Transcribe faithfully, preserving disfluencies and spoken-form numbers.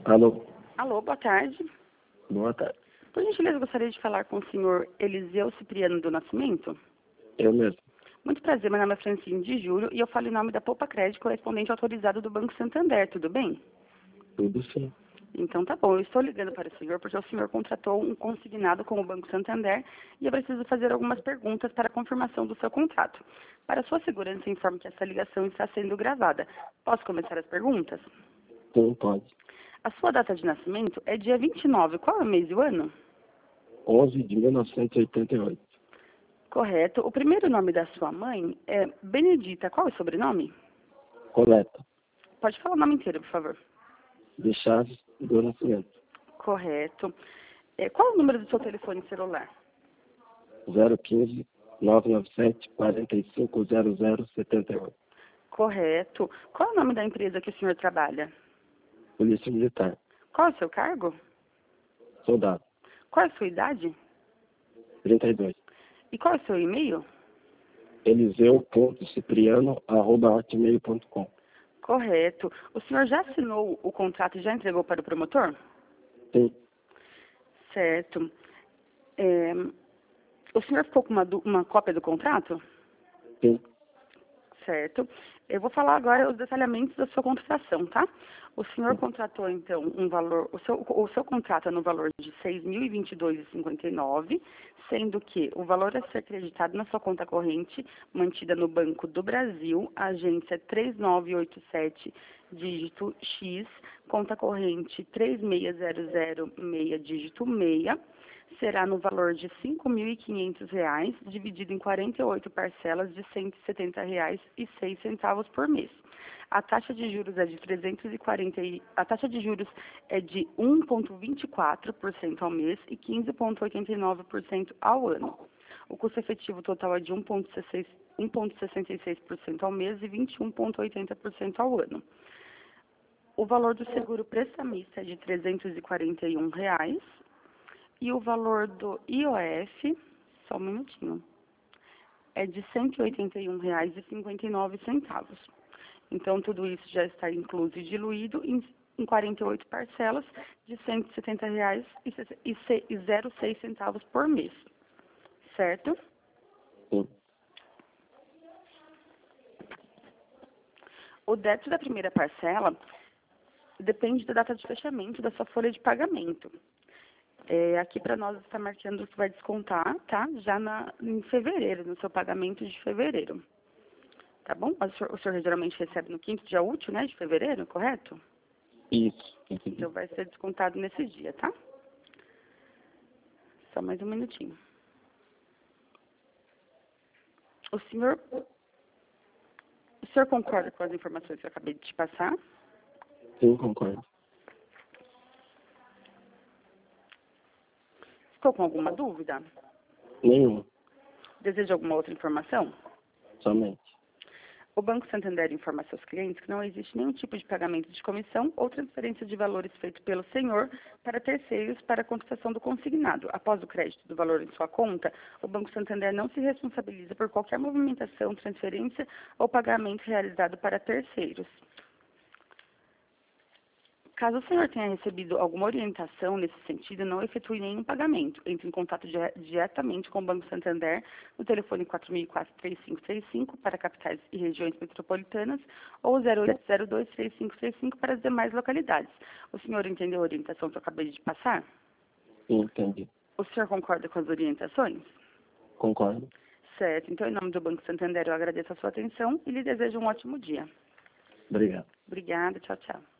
Alô, Alô, boa tarde. boa tarde. Por gentileza, gostaria de falar com o senhor Eliseu Cipriano do Nascimento. Eu mesmo. Muito prazer, meu nome é Francine de Júlio e eu falo em nome da Poupa Crédito, correspondente autorizado do Banco Santander, tudo bem? Tudo sim. Então tá bom, eu estou ligando para o senhor porque o senhor contratou um consignado com o Banco Santander e eu preciso fazer algumas perguntas para a confirmação do seu contrato. Para sua segurança, informo que essa ligação está sendo gravada. Posso começar as perguntas? Sim, pode. A sua data de nascimento é dia vinte e nove, qual é o mês e o ano? onze de mil novecentos e oitenta e oito. Correto. O primeiro nome da sua mãe é Benedita. Qual é o sobrenome? Coleta. Pode falar o nome inteiro, por favor. De Chaves do Nascimento. Correto. É, qual é o número do seu telefone celular? zero quinze, nove nove sete, quarenta e cinco, zero zero, setenta e oito. Correto. Qual é o nome da empresa que o senhor trabalha? Polícia Militar. Qual é o seu cargo? Soldado. Qual é a sua idade? trinta e dois. E qual é o seu e-mail? eliseu ponto cipriano arroba hotmail ponto com. Correto. O senhor já assinou o contrato e já entregou para o promotor? Sim. Certo. É, o senhor ficou com uma, du- uma cópia do contrato? Sim. Certo. Eu vou falar agora os detalhamentos da sua contratação, tá? O senhor Sim. contratou, então, um valor, o seu, o seu contrato é no valor de seis mil e vinte e dois reais e cinquenta e nove centavos, sendo que o valor a ser acreditado na sua conta corrente, mantida no Banco do Brasil, agência três nove oito sete, dígito X, conta corrente três seis zero zero seis, dígito seis, será no valor de cinco mil e quinhentos reais, dividido em quarenta e oito parcelas de cento e setenta reais e seis centavos por mês. A taxa de juros é de trezentos e quarenta e- a taxa de juros é de um vírgula vinte e quatro por cento ao mês e quinze vírgula oitenta e nove por cento ao ano. O custo efetivo total é de um vírgula sessenta e seis por cento ao mês e vinte e um vírgula oitenta por cento ao ano. O valor do seguro prestamista é de trezentos e quarenta e um reais. E o valor do I O F, só um minutinho, é de cento e oitenta e um reais e cinquenta e nove centavos. Então, tudo isso já está incluso e diluído em, em quarenta e oito parcelas de cento e setenta reais e zero vírgula seis centavos por mês. Certo? Sim. O débito da primeira parcela depende da data de fechamento da sua folha de pagamento. É, aqui para nós está marcando que vai descontar, tá? Já na, em fevereiro, no seu pagamento de fevereiro. Tá bom? O senhor, o senhor geralmente recebe no quinto dia útil, né, de fevereiro, correto? Isso. Entendi. Então vai ser descontado nesse dia, tá? Só mais um minutinho. O senhor, o senhor concorda com as informações que eu acabei de te passar? Sim, concordo. Ficou com alguma dúvida? Nenhum. Deseja alguma outra informação? Somente. O Banco Santander informa a seus clientes que não existe nenhum tipo de pagamento de comissão ou transferência de valores feito pelo senhor para terceiros para a contratação do consignado. Após o crédito do valor em sua conta, o Banco Santander não se responsabiliza por qualquer movimentação, transferência ou pagamento realizado para terceiros. Caso o senhor tenha recebido alguma orientação nesse sentido, não efetue nenhum pagamento. Entre em contato dire- diretamente com o Banco Santander no telefone quatro mil e quatro, três cinco três cinco para capitais e regiões metropolitanas ou zero oito zero dois, três cinco três cinco para as demais localidades. O senhor entendeu a orientação que eu acabei de passar? Sim, entendi. O senhor concorda com as orientações? Concordo. Certo. Então, em nome do Banco Santander, eu agradeço a sua atenção e lhe desejo um ótimo dia. Obrigado. Obrigada. Tchau, tchau.